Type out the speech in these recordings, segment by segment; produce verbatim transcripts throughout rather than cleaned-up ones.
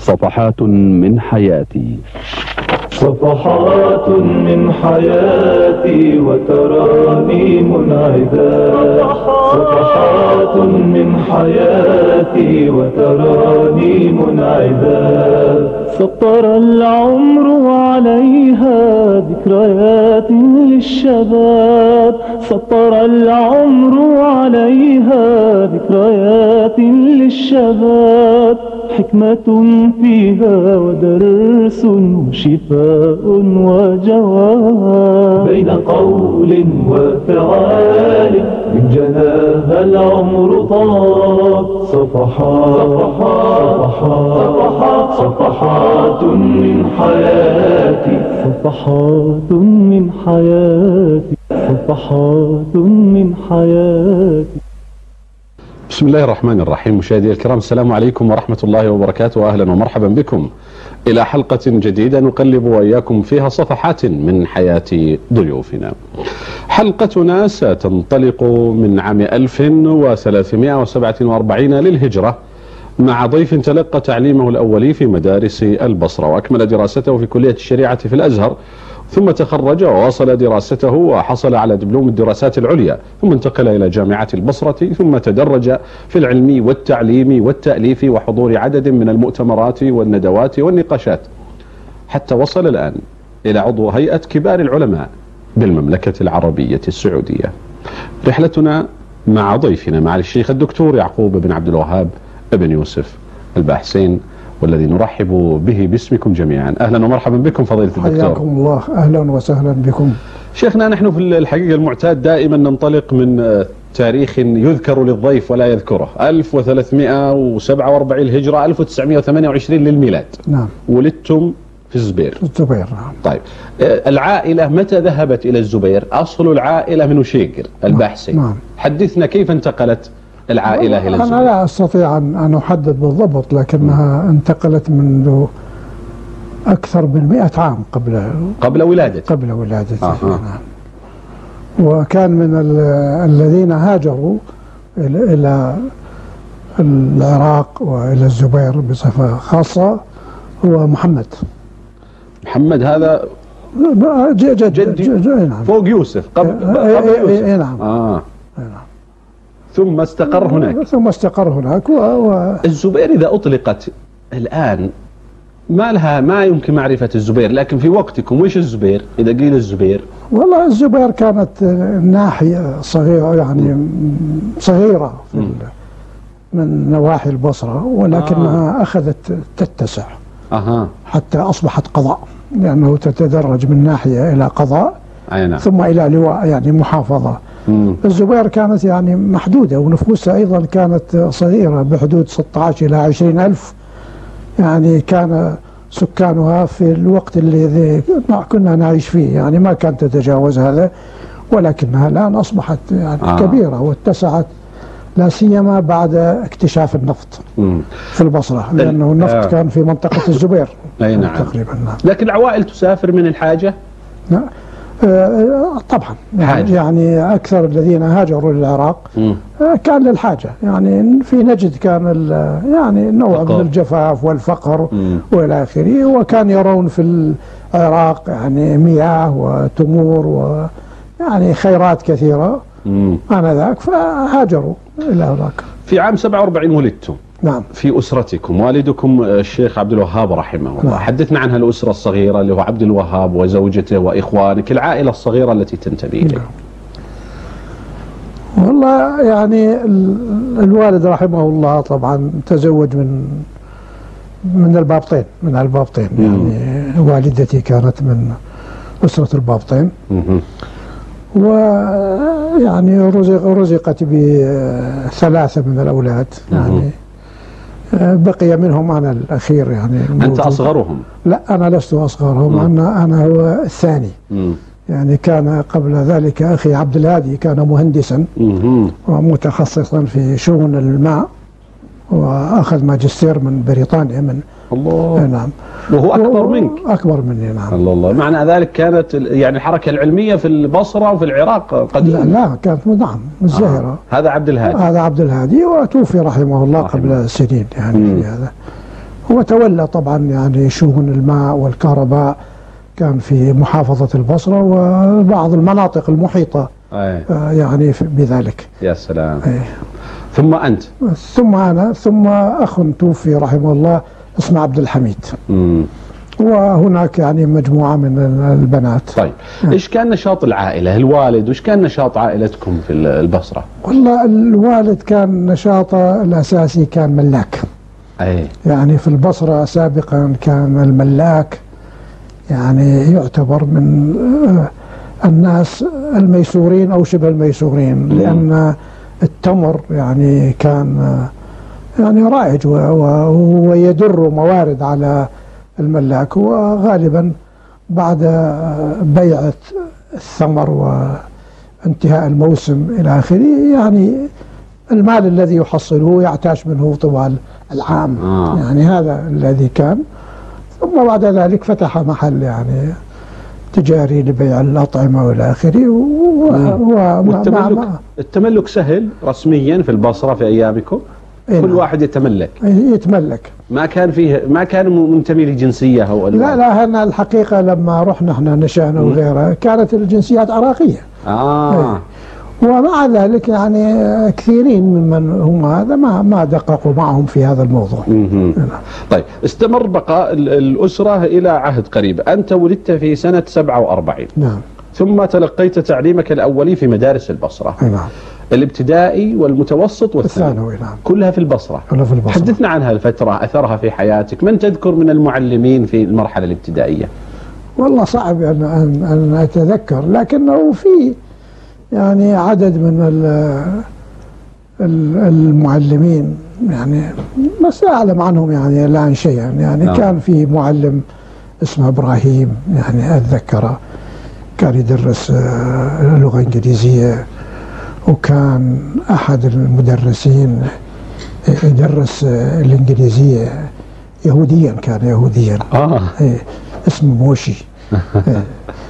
صفحات من حياتي. صفحات من حياتي وتراني منعدة، صفحات من حياتي وتراني منعدة. سطر العمر وعليها ذكريات للشباب، سطر العمر وعليها ذكريات للشباب. حكمة فيها ودرس وشفاء وجواب، بين قول وفعال من جناها العمر طاب. صفحات صفحات صفحات من حياتي، صفحات من حياتي، صفحات من حياتي. بسم الله الرحمن الرحيم. مشاهدي الكرام، السلام عليكم ورحمة الله وبركاته، وأهلا ومرحبا بكم إلى حلقة جديدة نقلب وإياكم فيها صفحات من حياة ضيوفنا. حلقتنا ستنطلق من عام ألف وثلاثمائة وسبعة وأربعين للهجرة مع ضيف تلقى تعليمه الأولي في مدارس البصرة، وأكمل دراسته في كلية الشريعة في الأزهر، ثم تخرج وواصل دراسته وحصل على دبلوم الدراسات العليا، ثم انتقل إلى جامعة البصرة، ثم تدرج في العلم والتعليم والتأليف وحضور عدد من المؤتمرات والندوات والنقاشات، حتى وصل الآن إلى عضو هيئة كبار العلماء بالمملكة العربية السعودية. رحلتنا مع ضيفنا مع الشيخ الدكتور يعقوب بن عبد الوهاب بن يوسف الباحسين، والذي نرحب به باسمكم جميعا. أهلا ومرحبا بكم فضيلة الدكتور. حياكم الله، أهلا وسهلا بكم. شيخنا، نحن في الحقيقة المعتاد دائما ننطلق من تاريخ يذكر للضيف ولا يذكره. ألف وثلاثمائة وسبعة وأربعين الهجرة، ألف وتسعمائة وثمانية وعشرين للميلاد. نعم. ولدتم في الزبير. الزبير، نعم. طيب، العائلة متى ذهبت إلى الزبير؟ أصل العائلة من وشيقر الباحسي. نعم. حدثنا كيف انتقلت العائلة إلى الزبير؟ أنا لا أستطيع أن أحدد بالضبط، لكنها م. انتقلت منذ أكثر من مئة عام قبل قبل ولادتي قبل ولادتي آه. نعم. وكان من الذين هاجروا إلى العراق وإلى الزبير بصفة خاصة هو محمد. محمد هذا جد جد, جد نعم. فوق يوسف قبل, قبل يوسف. اي نعم. آه. نعم. ثم استقر هناك. ثم استقر هناك. و... و... الزبير إذا أطلقت الآن ما لها ما يمكن معرفة الزبير، لكن في وقتكم وش الزبير إذا قيل الزبير؟ والله الزبير كانت ناحية صغيرة، يعني صغيرة في من نواحي البصرة، ولكنها آه. أخذت تتسع أها. حتى أصبحت قضاء، لأنه تتدرج من ناحية إلى قضاء أينا. ثم إلى لواء يعني محافظة. مم. الزبير كانت يعني محدودة، ونفوسها أيضا كانت صغيرة بحدود ستة عشر إلى عشرين ألف، يعني كان سكانها في الوقت اللي كنا نعيش فيه، يعني ما كانت تتجاوز هذا، ولكنها الآن أصبحت يعني آه. كبيرة واتسعت، لا سيما بعد اكتشاف النفط مم. في البصرة، لأنه النفط آه. كان في منطقة الزبير. أي نعم. تقريبا. نعم. لكن العوائل تسافر من الحاجة؟ نعم. آه طبعا يعني, يعني أكثر الذين هاجروا للعراق آه كان للحاجة، يعني في نجد كان يعني نوع من الجفاف والفقر وإلى آخره، وكان يرون في العراق يعني مياه وتمور ويعني خيرات كثيرة آنذاك، فهاجروا إلى هناك. في عام سبعة وأربعين ولدتم. نعم. في أسرتكم والدكم الشيخ عبد الوهاب رحمه الله. نعم. حدثنا عنها الأسرة الصغيرة اللي هو عبد الوهاب وزوجته وإخوانك، العائلة الصغيرة التي تنتمي إليها. نعم. والله يعني الوالد رحمه الله طبعا تزوج من من البابطين من البابطين يعني والدتي كانت من أسرة البابطين. مم. ويعني رزق رزقت بثلاثة من الأولاد. يعني بقي منهم أنا الأخير. يعني أنت أصغرهم؟ لا، أنا لست أصغرهم. أنا أنا هو الثاني. مم. يعني كان قبل ذلك أخي عبد الهادي كان مهندسا مم. ومتخصصا في شؤون الماء، وأخذ ماجستير من بريطانيا من الله. نعم. وهو أكبر منك؟ أكبر مني. نعم. الله الله. معنى ذلك كانت يعني الحركة العلمية في البصرة وفي العراق قديمة؟ لا, لا كانت نعم الزاهرة. آه. هذا عبد الهادي. هذا عبد الهادي، وتوفي رحمه الله رحمه. قبل سنين يعني في هذا. هو تولى طبعا يعني شؤون الماء والكهرباء، كان في محافظة البصرة وبعض المناطق المحيطة أي. آه، يعني في- بذلك. يا سلام. أي. ثم أنت. ثم أنا، ثم أخ توفي رحمه الله اسمه عبد الحميد، مم. وهناك يعني مجموعة من البنات. طيب إيش كان نشاط العائلة، الوالد وإيش كان نشاط عائلتكم في البصرة؟ والله الوالد كان نشاطه الأساسي كان ملاك، أي. يعني في البصرة سابقا كان الملاك يعني يعتبر من آه، الناس الميسورين أو شبه الميسورين، لأن التمر يعني كان آه، يعني رائج و- و- ويدر موارد على الملاك، وغالبا بعد آه، بيعة الثمر وانتهاء الموسم إلى آخره يعني المال الذي يحصله يعتاش منه طوال العام. آه. يعني هذا الذي كان. ثم بعد ذلك فتح محل يعني تجاري لبيع الأطعمة والى آخره. و- و- والتملك مع- التملك سهل رسميا في البصرة في أيامكم؟ إيه كل نعم. واحد يتملك، يتملك. ما كان فيه ما كان منتمي لجنسية أو لا لا، هنا الحقيقة لما رحنا احنا نشأنا وغيرها كانت الجنسيات عراقية، آه. ومع ذلك يعني كثيرين ممن هم هذا ما ما دققوا معهم في هذا الموضوع. مهم. طيب استمر بقاء ال- الأسرة إلى عهد قريب. أنت ولدت في سنة سبعة وأربعين، نعم. ثم تلقيت تعليمك الأولي في مدارس البصرة، أي نعم. الابتدائي والمتوسط والثانوي، الثانوي نعم. كلها في البصرة. كلها في البصرة. حدثنا عن هالفترة، أثرها في حياتك، من تذكر من المعلمين في المرحلة الابتدائية؟ والله صعب أن أن أن أتذكر، لكنه في يعني عدد من ال- ال- المعلمين يعني بس لا أعلم عنهم يعني الآن شيئا. يعني نعم. كان في معلم اسمه إبراهيم يعني أتذكره، كان يدرس آه، لغة إنجليزية، وكان أحد المدرسين يدرس آه، الإنجليزية يهوديا، كان يهوديا آه. إيه، اسمه موشي. إيه.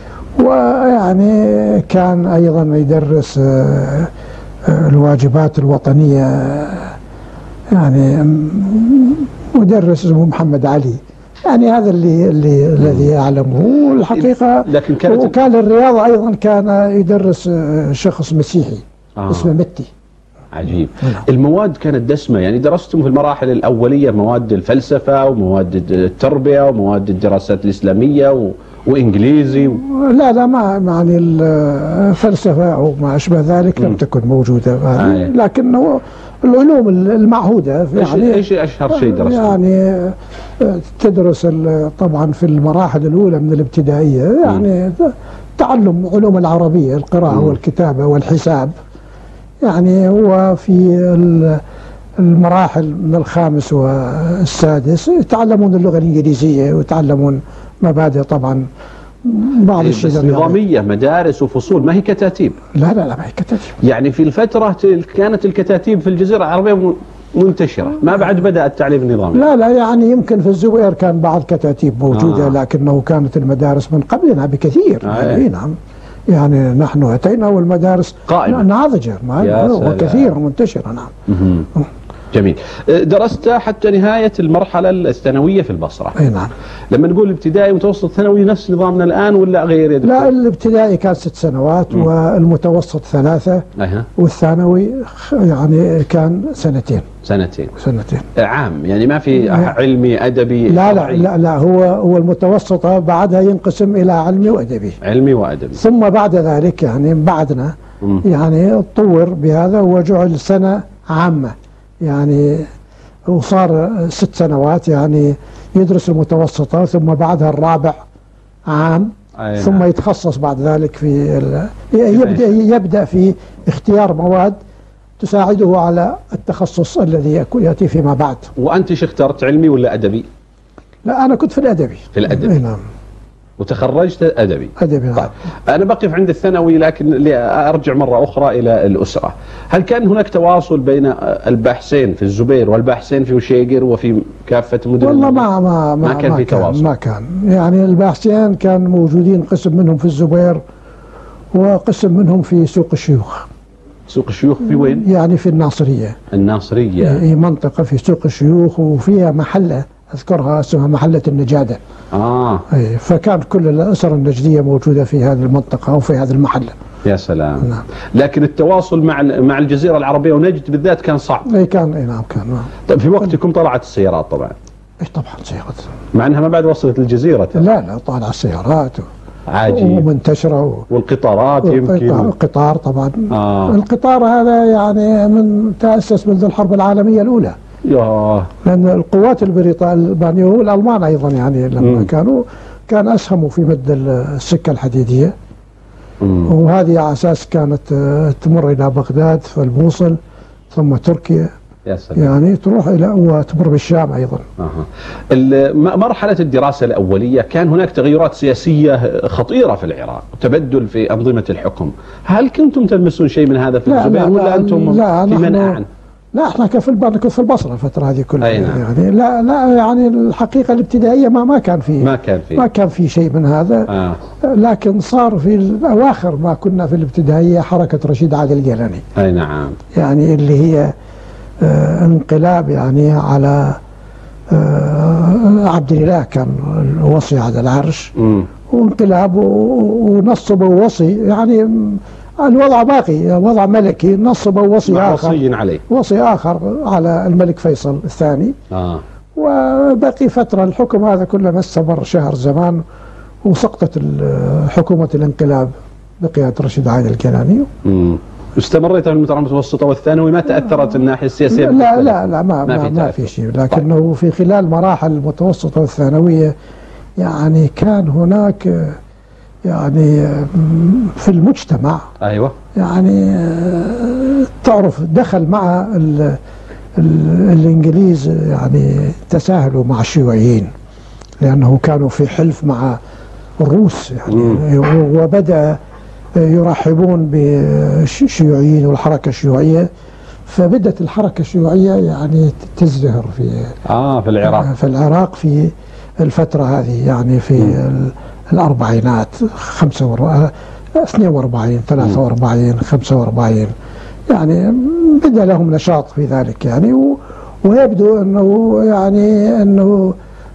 ويعني كان أيضا يدرس آه، آه، الواجبات الوطنية، آه، يعني م- مدرس اسمه محمد علي. يعني هذا اللي اللي الذي أعلمه. والحقيقة لكن كانت وكان الرياضة أيضا كان يدرس آه، شخص مسيحي آه. اسمه متي. عجيب. نعم. المواد كانت دسمة، يعني درستم في المراحل الأولية مواد الفلسفة ومواد التربية ومواد الدراسات الإسلامية و... وإنجليزي و... لا لا، ما يعني الفلسفة أو ما أشبه ذلك لم تكن موجودة هذه، آه. لكنه العلوم المعهودة إيش يعني إيش أشهر شيء درستم؟ يعني آه، تدرس ال- طبعا في المراحل الأولى من الابتدائية يعني تعلم علوم العربية، القراءة والكتابة والحساب. يعني هو في ال- المراحل من الخامس والسادس يتعلمون اللغة الإنجليزية ويتعلمون مبادئ طبعا بعض إيه، الشيء بس الرياضي. نظامية، مدارس وفصول، ما هي كتاتيب. لا لا لا، ما هي كتاتيب. يعني في الفترة تل- كانت الكتاتيب في الجزيرة العربية م- منتشرة، ما بعد بدأ التعليم النظامي. لا لا، يعني يمكن في الزبير كان بعض كتاتيب موجودة، آه. لكنه كانت المدارس من قبلنا بكثير. آه. يعني نعم، يعني نحن أتينا والمدارس قائمة. ناضجة ما- يا سلام. وكثير منتشرة. نعم. مهم. جميل. درست حتى نهاية المرحلة الثانوية في البصرة. أي نعم. لما نقول ابتدائي ومتوسط ثانوي نفس نظامنا الآن ولا غير يا دكتور؟ لا، الابتدائي كان ست سنوات والمتوسط ثلاثة أها. والثانوي خ- يعني كان سنتين سنتين. سنتين. عام، يعني ما في علمي أدبي لا لا شرعي؟ لا, لا هو هو المتوسطة بعدها ينقسم إلى علمي وأدبي، علمي وأدبي. ثم بعد ذلك يعني بعدنا مم. يعني طور بهذا وجعل سنة عامة، يعني وصار ست سنوات يعني يدرس المتوسطة ثم بعدها الرابع عام، أي ثم نعم. يتخصص بعد ذلك في ال... يبدأ يبدأ في اختيار مواد تساعده على التخصص الذي يكون يأتي فيما بعد. وأنت شو اخترت، علمي ولا أدبي؟ لا، أنا كنت في الأدبي. في الأدبي. إي نعم، وتخرجت أدبي. أدبي. نعم. طيب أنا بقف عند الثانوي، لكن أرجع مرة أخرى إلى الأسرة. هل كان هناك تواصل بين الباحثين في الزبير والباحثين في وشيقر وفي كافة مدن والله المدن؟ ما ما ما كان في تواصل. ما كان يعني الباحثين كان موجودين، قسم منهم في الزبير وقسم منهم في سوق الشيوخ. سوق الشيوخ في وين؟ يعني في الناصرية. الناصرية. هي منطقة في سوق الشيوخ وفيها محلة أذكرها اسمها محلة النجادة. آه أي فكانت كل الأسر النجدية موجودة في هذه المنطقة أو في هذه المحلة. يا سلام. نعم. لكن التواصل مع مع الجزيرة العربية ونجد بالذات كان صعب. أي كان أي نعم كان. نعم. طيب في وقتكم طلعت السيارات طبعا. اي طبعا سيارات. مع انها ما بعد وصلت الجزيرة. لا لا طالع السيارات و... عجيب. ومنتشرة و... والقطارات يمكن. القطار طبعا. آه. القطار هذا يعني من تأسس منذ الحرب العالمية الأولى. ياه. لأن القوات البريطانية والألمان أيضا يعني لما م. كانوا كان أسهموا في مد السكة الحديدية. م. وهذه على أساس كانت تمر إلى بغداد فالموصل ثم تركيا. يا سلام. يعني تروح إلى وتمر بالشام أيضا. أه. مرحلة الدراسة الأولية كان هناك تغيرات سياسية خطيرة في العراق، تبدل في أنظمة الحكم، هل كنتم تلمسون شيء من هذا في الزبير ولا أنتم لا في منع؟ لا احنا كان في كنت في البصره الفتره هذه كلها. نعم. يعني لا لا يعني الحقيقه الابتدائيه ما ما كان في ما كان في ما كان في شيء من هذا. آه. لكن صار في الاواخر ما كنا في الابتدائيه حركه رشيد عادل الجيلاني. اي نعم. يعني اللي هي آه انقلاب يعني على آه عبد الاله كان الوصي على العرش. م. وانقلاب ونصبوا وصي يعني الوضع باقي وضع ملكي، نصبوا وصي آخر وصي عليه وصي آخر على الملك فيصل الثاني. آه. وبقي فترة الحكم هذا كله ما استمر شهر زمان وسقطت حكومة الانقلاب بقيادة رشيد عادل الجيلاني. امم استمريت في المدرسة المتوسطة والثانوي ما تأثرت الناحية السياسية؟ لا لا لا ما ما في, ما في شيء، لكنه طيب. في خلال مراحل المتوسطة والثانوية يعني كان هناك يعني في المجتمع ايوه يعني تعرف دخل مع ال ال الانجليز يعني تساهلوا مع الشيوعيين لانه كانوا في حلف مع الروس يعني م. وبدا يرحبون بالشيوعيين والحركه الشيوعيه، فبدت الحركه الشيوعيه يعني تزدهر في اه في العراق في العراق في الفتره هذه يعني في م. الأربعينات خمسة وأربعين اثنين وأربعين ثلاثة وأربعين خمسة وأربعين يعني بدأ لهم نشاط في ذلك يعني ويبدو أنه يعني أنه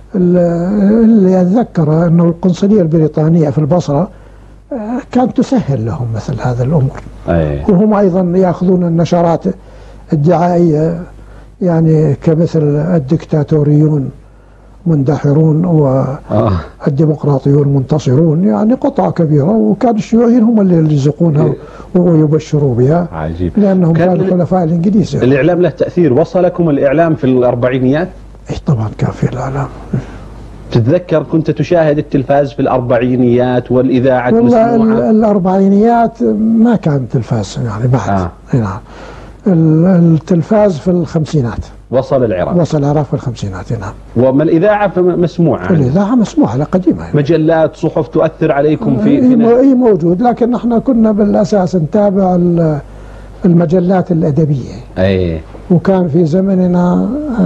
اللي أتذكر أنه القنصلية البريطانية في البصرة كانت تسهل لهم مثل هذا الأمور. أيه. وهم أيضا يأخذون النشرات الدعائية يعني كمثل الدكتاتوريون مندحرون والديمقراطيون منتصرون يعني قطعة كبيرة، وكان الشيوعيين هم اللي يزقونها ويبشروا بها. عجيب. لأنهم كان كانوا حلفاء الإنجليز. يعني. الإعلام له تأثير، وصلكم الإعلام في الأربعينيات؟ إيه طبعا كان في الإعلام. تتذكر كنت تشاهد التلفاز في الأربعينيات والإذاعة مسموعة؟ والله الأربعينيات ما كان تلفاز يعني بعد. آه. نعم. التلفاز في الخمسينات. وصل العراق وصل العراق في الخمسينات. نعم. وما الإذاعة مسموعة؟ الإذاعة مسموعة لقديمة يعني. مجلات صحف تؤثر عليكم في في اي موجود، لكن نحن كنا بالأساس نتابع المجلات الأدبية. أي. وكان في زمننا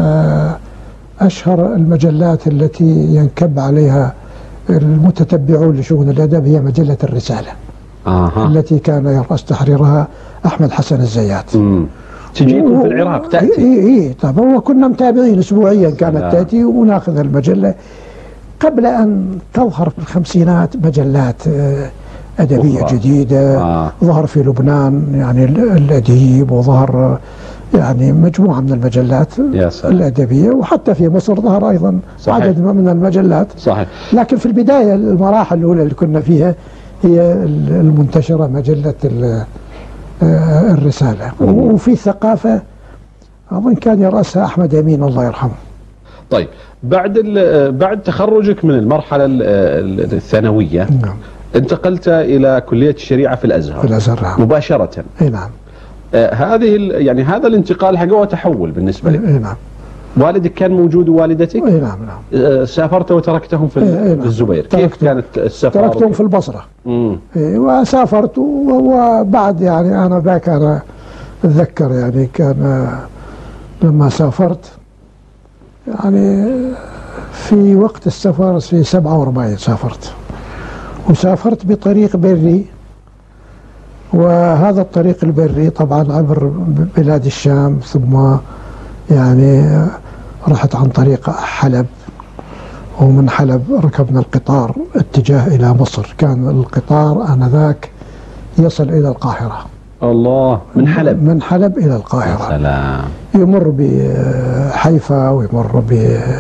أشهر المجلات التي ينكب عليها المتتبعون لشؤون الأدب هي مجلة الرسالة. آه. التي كان يرأس تحريرها أحمد حسن الزيات. مم. تجيكم في العراق تأتي؟ اي اي طبعا، وكنا متابعين اسبوعيا كانت لا. تأتي وناخذ المجلة قبل أن تظهر في الخمسينات مجلات أدبية أخرى. جديدة. آه. ظهر في لبنان يعني الأديب، وظهر يعني مجموعة من المجلات الأدبية، وحتى في مصر ظهر أيضا صحيح. عدد من المجلات. صحيح. لكن في البداية المراحل الأولى اللي كنا فيها هي المنتشرة مجلة الرسالة. وفي ثقافة أظن كان يرأسها أحمد أمين الله يرحمه. طيب بعد بعد تخرجك من المرحلة الثانوية نعم. انتقلت إلى كلية الشريعة في الأزهر. في الأزهر نعم. مباشرة. اي نعم. آه هذه يعني هذا الانتقال حقه تحول بالنسبة لك. اي نعم. والدك كان موجود ووالدتك؟ اي نعم نعم. آه سافرت وتركتهم في إيه نعم. الزبير، كيف كانت السفر؟ تركتهم في البصرة. امم إيه وسافرت، وبعد يعني أنا ذاك أنا أتذكر يعني كان لما سافرت يعني في وقت السفر في سبعة وأربعين سافرت، وسافرت بطريق بري، وهذا الطريق البري طبعا عبر بلاد الشام ثم يعني رحت عن طريق حلب، ومن حلب ركبنا القطار اتجاه إلى مصر. كان القطار آنذاك يصل إلى القاهرة. الله، من حلب من حلب إلى القاهرة. سلام. يمر بحيفا ويمر ب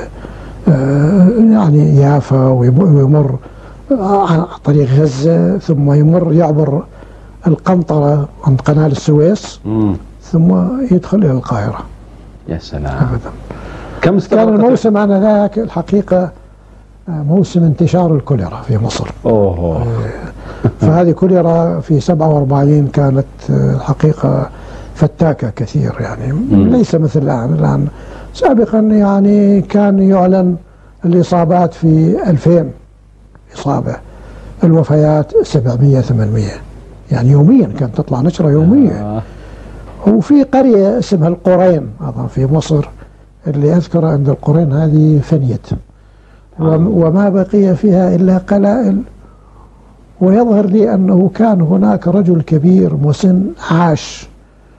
يعني يافا ويمر عن طريق غزة، ثم يمر يعبر القنطرة عند قناة السويس، مم. ثم يدخل إلى القاهرة. يا سلام. أبدا. كم استغرقت؟ كان الموسم آنذاك الحقيقة موسم انتشار الكوليرا في مصر. أوه. فهذه كوليرا في سبعة وأربعين كانت الحقيقة فتاكة كثير يعني. مم. ليس مثل الآن. الآن سابقا يعني كان يعلن الإصابات في ألفين إصابة، الوفيات سبعمية ثمانمية، يعني يوميا كانت تطلع نشرة يومية. آه. وفي قرية اسمها القرين أظن في مصر، اللي أذكر عند القرين هذه فنيت، وم- وما بقي فيها إلا قلائل. ويظهر لي أنه كان هناك رجل كبير مسن عاش،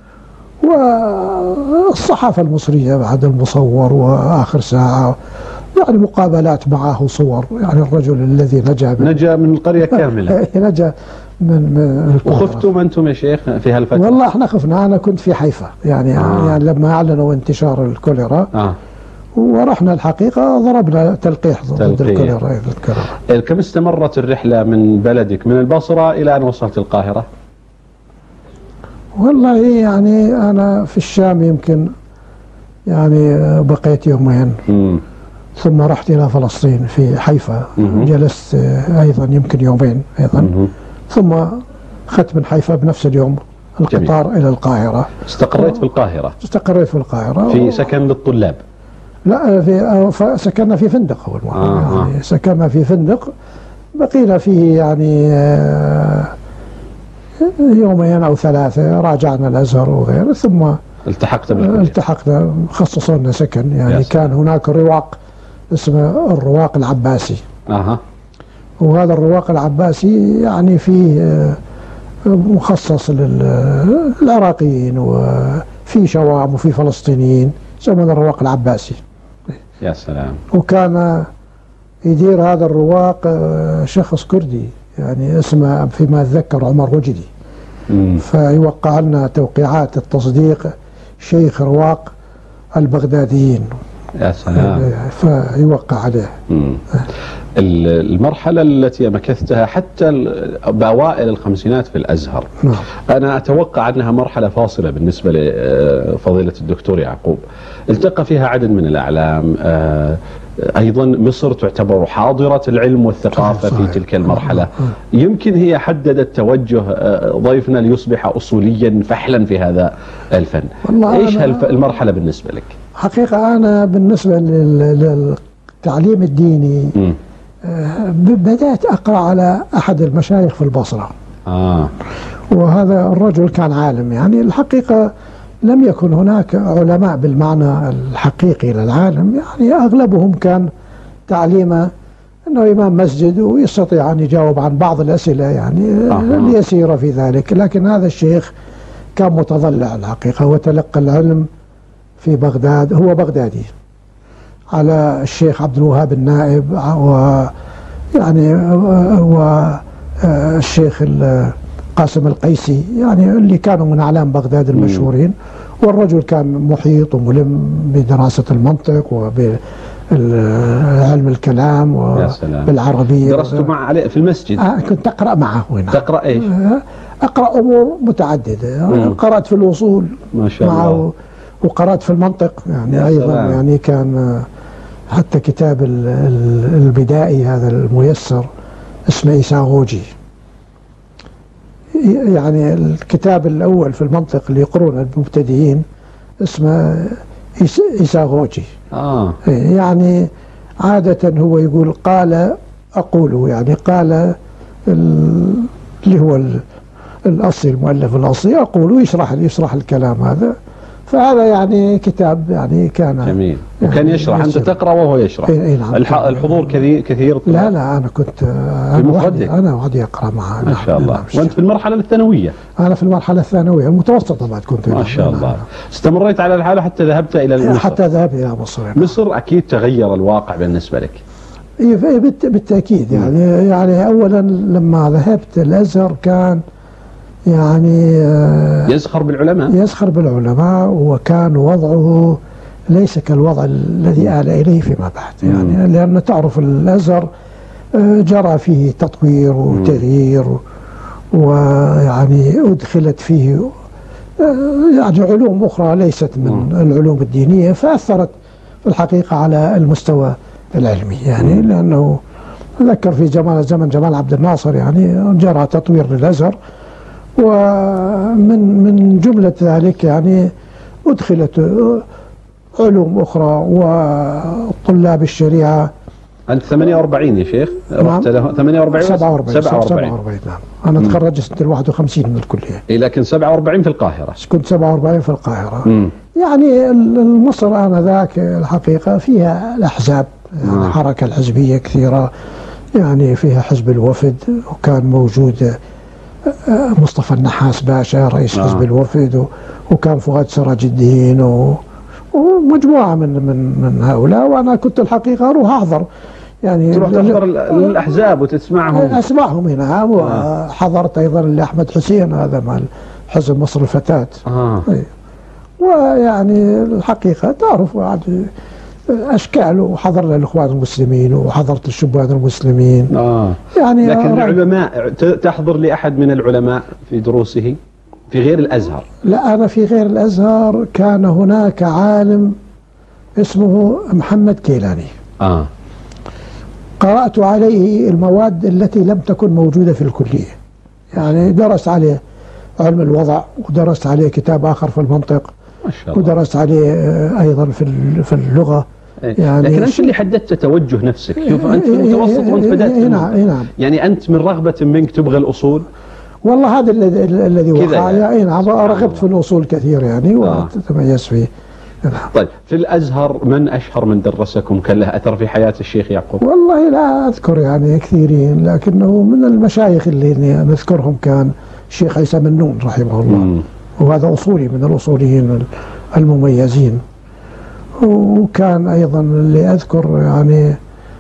والصحافة المصرية بعد المصور وآخر ساعة يعني مقابلات معه صور، يعني الرجل الذي نجا من نجا من القرية كاملة. نجا من, من الكوليرا. وخفتم أنتم يا شيخ في هالفترة؟ والله احنا خفنا. أنا كنت في حيفا يعني, آه. يعني لما أعلنوا انتشار الكوليرا آه. ورحنا الحقيقة ضربنا تلقيح ضد تلقيح. الكوليرا. الكوليرا كم استمرت الرحلة من بلدك من البصرة إلى أن وصلت القاهرة؟ والله يعني أنا في الشام يمكن يعني بقيت يومين، مم. ثم رحت إلى فلسطين في حيفا. مم. جلست أيضا يمكن يومين أيضا. مم. ثم أخذت من حيفا بنفس اليوم القطار جميل. إلى القاهرة. استقريت في القاهرة استقريت في القاهرة في سكن للطلاب؟ لا، في سكننا في فندق أول مرة. آه. يعني سكننا في فندق بقينا فيه يعني آه، يومين أو ثلاثة، راجعنا الأزهر وغيره، ثم التحقت بالكلية؟ التحقنا، خصصوا لنا سكن يعني. كان هناك رواق اسمه الرواق العباسي. أها. وهذا الرواق العباسي يعني فيه آه، مخصص للعراقيين، وفي شوام وفي فلسطينيين، يسمونه الرواق العباسي. يا سلام. وكان يدير هذا الرواق آه، شخص كردي يعني اسمه فيما أتذكر عمر وجدي. مم. فيوقع لنا توقيعات التصديق شيخ رواق البغداديين، يا سلام. فيوقع عليه. مم. ال- المرحلة التي مكثتها حتى ال- بأوائل الخمسينات في الأزهر، نعم. أنا أتوقع أنها مرحلة فاصلة بالنسبة لفضيلة الدكتور يعقوب. التقى فيها عدد من الأعلام، آه، أيضا مصر تعتبر حاضرة العلم والثقافة صحيح. في تلك المرحلة. يمكن هي حددت توجه آه، ضيفنا ليصبح أصوليا فحلا في هذا الفن. والله إيش أنا- هالمرحلة بالنسبة لك؟ حقيقة أنا بالنسبة لل- للتعليم الديني مم. آه، ب- بدأت أقرأ على أحد المشايخ في البصرة، آه. وهذا الرجل كان عالم يعني. الحقيقة لم يكن هناك علماء بالمعنى الحقيقي للعالم، يعني أغلبهم كان تعليمه أنه إمام مسجد ويستطيع أن يجاوب عن بعض الأسئلة يعني أها. اليسيرة في ذلك. لكن هذا الشيخ كان متضلع الحقيقة، وتلقى العلم في بغداد، هو بغدادي، على الشيخ عبد الوهاب النائب، و يعني والشيخ قاسم القيسي، يعني اللي كانوا من أعلام بغداد المشهورين. والرجل كان محيط وملم بدراسة المنطق وبعلم الكلام وبالعربية. درست مع علي في المسجد؟ آه كنت أقرأ معه هنا. تقرأ إيش؟ آه أقرأ أمور متعددة. مم. قرأت في الوصول ما شاء معه الله. وقرأت في المنطق يعني أيضا سلام. يعني كان حتى كتاب ال- ال- البدائي هذا الميسر اسمه إيساغوجي. يعني الكتاب الأول في المنطق اللي يقرون المبتدئين اسمه إيس- إيساغوجي. آه. يعني عادة هو يقول قال أقول، يعني قال ال- اللي هو ال- الأصلي، المؤلف الأصلي، أقول، يشرح يشرح الكلام هذا. فهذا يعني كتاب يعني كان جميل. يعني وكان يشرح، أنت تقرأ وهو يشرح. إيه إيه نعم. الح... الحضور كثير كثير. لا لا أنا كنت أنا وحدي أنا وحدي أقرأ معه. ما شاء الله. وأنت في المرحلة الثانوية؟ أنا في المرحلة الثانوية المتوسطة بعد كنت. ما شاء الله. استمريت على الحالة حتى ذهبت إلى مصر؟ حتى ذهبت إلى مصر. مصر أكيد تغير الواقع بالنسبة لك. إيه بالتأكيد يعني يعني أولا لما ذهبت الأزهر كان يعني يزخر بالعلماء يزخر بالعلماء وكان وضعه ليس كالوضع الذي آل إليه فيما بعد يعني. لأن تعرف الأزهر جرى فيه تطوير وتغيير ويعني أدخلت فيه يعني علوم أخرى ليست من العلوم الدينية، فأثرت في الحقيقة على المستوى العلمي يعني. لأنه أذكر في جمال زمن جمال عبد الناصر يعني جرى تطوير للأزهر، ومن من جملة ذلك يعني أدخلت علوم أخرى وطلاب الشريعة. أنت ثمانية وأربعين يا شيخ؟ نعم. ثمانية وأربعين سبعة وأربعين سبعة وأربعين نعم. أنا تخرجت سنة الواحد وخمسين من الكلية. إيه لكن سبعة وأربعين في القاهرة. كنت سبعة وأربعين في القاهرة. مم. يعني مصر آنذاك الحقيقة فيها الأحزاب يعني الحركة الحزبية كثيرة يعني. فيها حزب الوفد وكان موجود مصطفى النحاس باشا رئيس حزب آه. الوفد، وكان فؤاد سراج الدين ومجموعة من من من هؤلاء. وأنا كنت الحقيقة أروح أحضر يعني. تروح تحضر الأحزاب وتسمعهم؟ أسمعهم هنا. وحضرت أيضا لأحمد حسين هذا مع حزب مصر الفتاة. آه. ويعني الحقيقة تعرف أشكال. وحضرنا الإخوان المسلمين وحضرت الشبان المسلمين. آه. يعني لكن العلماء تحضر لأحد من العلماء في دروسه في غير الأزهر؟ لا أنا في غير الأزهر كان هناك عالم اسمه محمد كيلاني. آه. قرأت عليه المواد التي لم تكن موجودة في الكلية يعني. درست عليه علم الوضع، ودرست عليه كتاب آخر في المنطق، ما شاء الله. ودرست عليه أيضا في في اللغة يعني. لكن أنت اللي حددت توجه نفسك. شوف أنت في المتوسط وأنت بدأت نعم. يعني أنت من رغبة منك تبغى الأصول؟ والله هذا الذي الذي وقع يعني. نعم. رغبت في الأصول كثير يعني وتتميز فيه. طيب في الأزهر من أشهر من درسكم كان له أثر في حياة الشيخ يعقوب؟ والله لا أذكر يعني كثيرين، لكنه من المشايخ اللي نذكرهم كان الشيخ عيسى منون رحمه الله. مم. وهذا أصولي من الأصوليين المميزين. وكان أيضا اللي أذكر يعني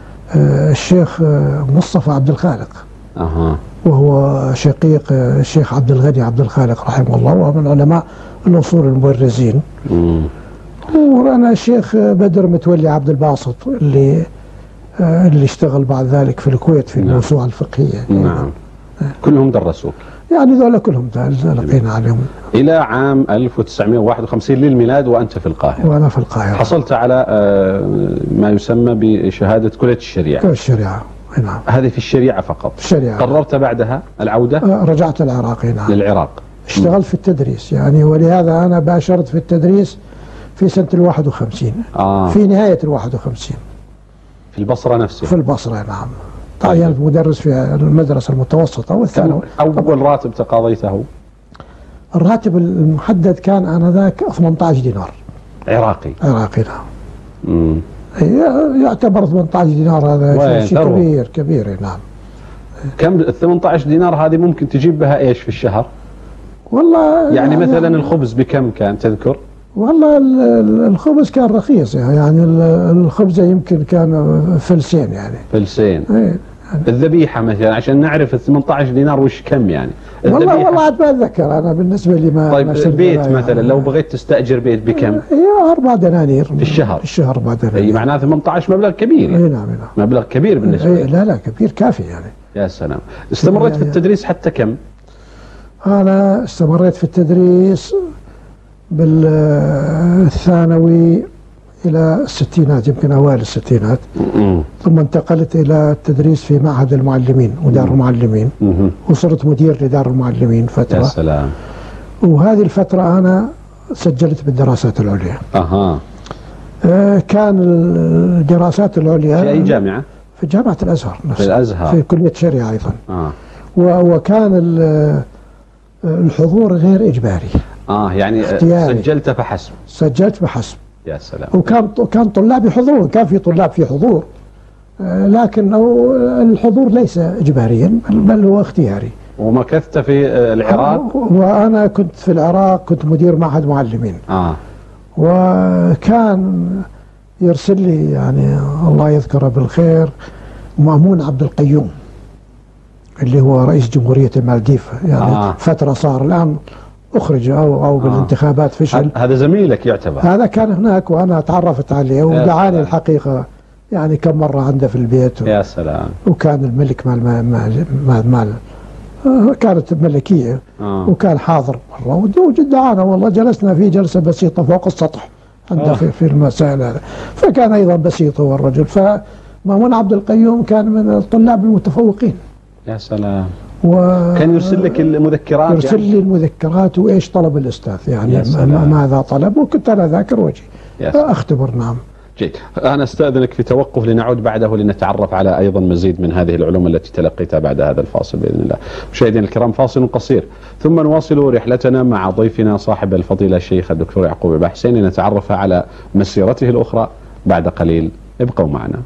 الشيخ مصطفى عبد الخالق. أها. وهو شقيق الشيخ عبد الغني عبد الخالق رحمه الله، وهو من علماء الأصول المبرزين. مم. ورانا الشيخ بدر متولي عبد الباسط اللي اللي اشتغل بعد ذلك في الكويت في الموسوعة الفقهية. نعم. كلهم درسوك؟ يعني ذولا كلهم لقينا عليهم. إلى عام ألف وتسعمائة وواحد وخمسين للميلاد وأنت في القاهرة؟ وأنا في القاهرة. حصلت على ما يسمى بشهادة كلية الشريعة؟ كلية الشريعة نعم. هذه في الشريعة فقط؟ الشريعة. قررت بعدها العودة؟ رجعت العراق نعم. للعراق. اشتغلت في التدريس يعني، ولهذا أنا باشرت في التدريس في سنة الواحد وخمسين. آه. في نهاية الواحد وخمسين في البصرة نفسها؟ في البصرة نعم. تعينت طيب. مدرس في المدرسة المتوسطة والثانوي. أول راتب تقاضيته؟ الراتب المحدد كان آنذاك ثمانية عشر دينار عراقي. عراقي نعم. يعتبر ثمانية عشر دينار هذا شيء كبير كبير نعم. كم ال ثمانية عشر دينار هذه ممكن تجيب بها ايش في الشهر؟ والله يعني, يعني مثلا الخبز بكم كان تذكر؟ والله الخبز كان رخيص يعني. الخبز يمكن كان فلسين يعني. فلسين. ايه. الذبيحة مثلا عشان نعرف ال ثمانية عشر دينار وش كم يعني. والله والله ما اتذكر انا بالنسبة لي ما. طيب البيت مثلا يعني. لو بغيت تستأجر بيت بكم؟ ايه أربع دنانير في الشهر. في الشهر أربع دنانير. اي معناته ثمانية عشر مبلغ كبير يعني. اي نعم نعم. مبلغ كبير بالنسبة لي. ايه لا لا كبير كافي يعني. يا سلام. استمريت في التدريس حتى كم؟ انا استمريت في التدريس بالثانوي إلى الستينات، يمكن أوائل الستينات. ثم انتقلت إلى التدريس في معهد المعلمين ودار المعلمين، وصرت مدير لدار المعلمين فترة. يا سلام. وهذه الفترة أنا سجلت بالدراسات العليا. أها. آه كان الدراسات العليا في أي جامعة؟ في جامعة الأزهر نفسها. في الأزهر. في كلية الشريعة أيضا. آه. وكان الحضور غير إجباري. اه يعني اختياري. سجلت فحسب. سجلت فحسب. يا سلام. وكان كان طلاب يحضرون، كان في طلاب في حضور، آه، لكن الحضور ليس إجباريا بل هو اختياري. ومكثت في العراق؟ وأنا كنت في العراق، كنت مدير معهد معلمين. آه. وكان يرسل لي يعني الله يذكره بالخير مأمون عبد القيوم اللي هو رئيس جمهورية المالديف، يعني آه. فترة صار، الآن أخرج أو أو بالانتخابات فشل. هذا زميلك يعتبر؟ هذا كان هناك وأنا تعرفت عليه ودعاني الحقيقة يعني كم مرة عنده في البيت. و... يا سلام. وكان الملك مال مال مال, مال كانت ملكية. آه. وكان حاضر مرة وجد دعانا، والله جلسنا في جلسة بسيطة فوق السطح عنده آه. في, في المسائل هذا، فكان أيضا بسيط هو الرجل. فمأمون عبد القيوم كان من الطلاب المتفوقين. يا سلام. و... كان يرسل لك المذكرات؟ يرسل يعني؟ لي المذكرات وإيش طلب الأستاذ يعني ماذا طلب، وكنت أنا ذاكر وجهي أختبر. نعم. جيد. أنا أستأذنك في توقف لنعود بعده لنتعرف على أيضا مزيد من هذه العلوم التي تلقيتها بعد هذا الفاصل بإذن الله. مشاهدينا الكرام، فاصل قصير ثم نواصل رحلتنا مع ضيفنا صاحب الفضيلة الشيخ الدكتور يعقوب البحسين لنتعرف على مسيرته الأخرى بعد قليل. ابقوا معنا.